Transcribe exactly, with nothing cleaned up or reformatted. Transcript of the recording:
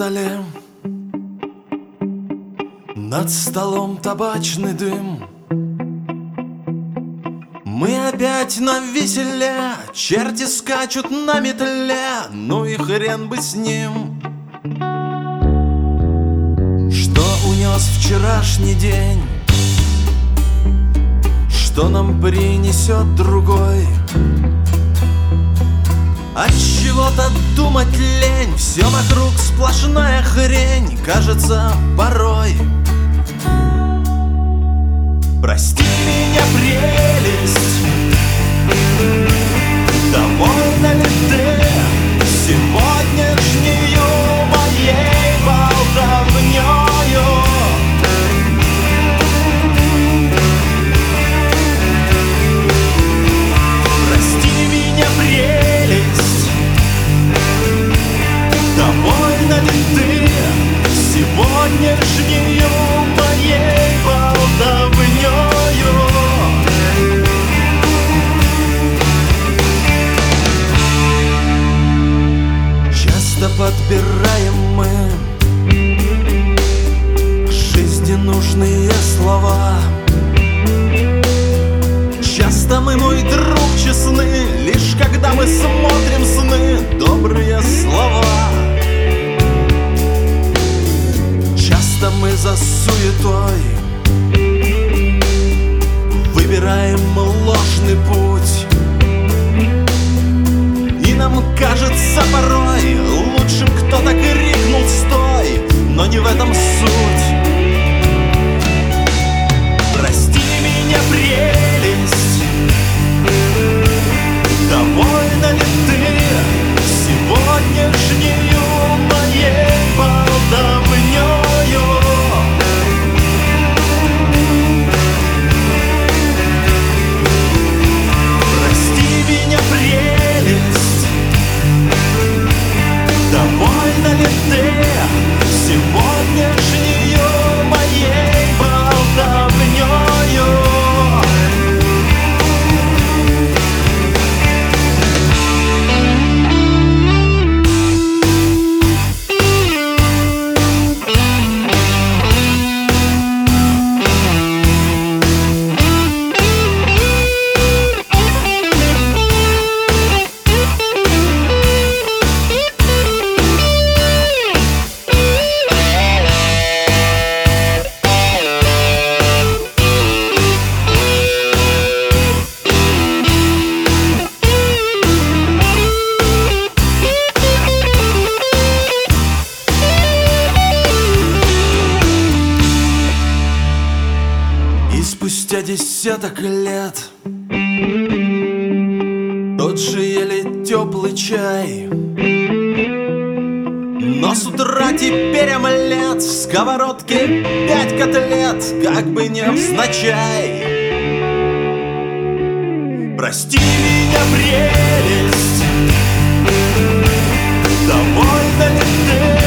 столе, над столом табачный дым. Мы опять на веселе, черти скачут на метле, ну и хрен бы с ним. Что унес вчерашний день, что нам принесет другой? Отчего-то думать лень, все вокруг сплошная хрень, кажется, порой. Прости меня, прелесть, довольна ли ты сегодняшнею моей болтовнёю? Прости меня, прелесть, довольна ли ты сегодняшнею моей болтовнёю? Часто подбираем мы к жизни нужные слова. Часто мы, мой друг, честны, лишь когда мы смотрим сны, добрые слова. Часто мы за суетой выбираем ложный путь, и нам кажется порой лучшим кто-то крикнул «Стой!», но не в этом суть. Прости меня, прелесть, довольна ли ты сегодняшнею моей болтовнёю? Прелесть, довольна ли ты сегодняшнею моей болтовнёю? Спустя десяток лет тот же еле теплый чай, но с утра теперь омлет, в сковородке пять котлет, как бы невзначай. Прости меня, прелесть, довольна ли ты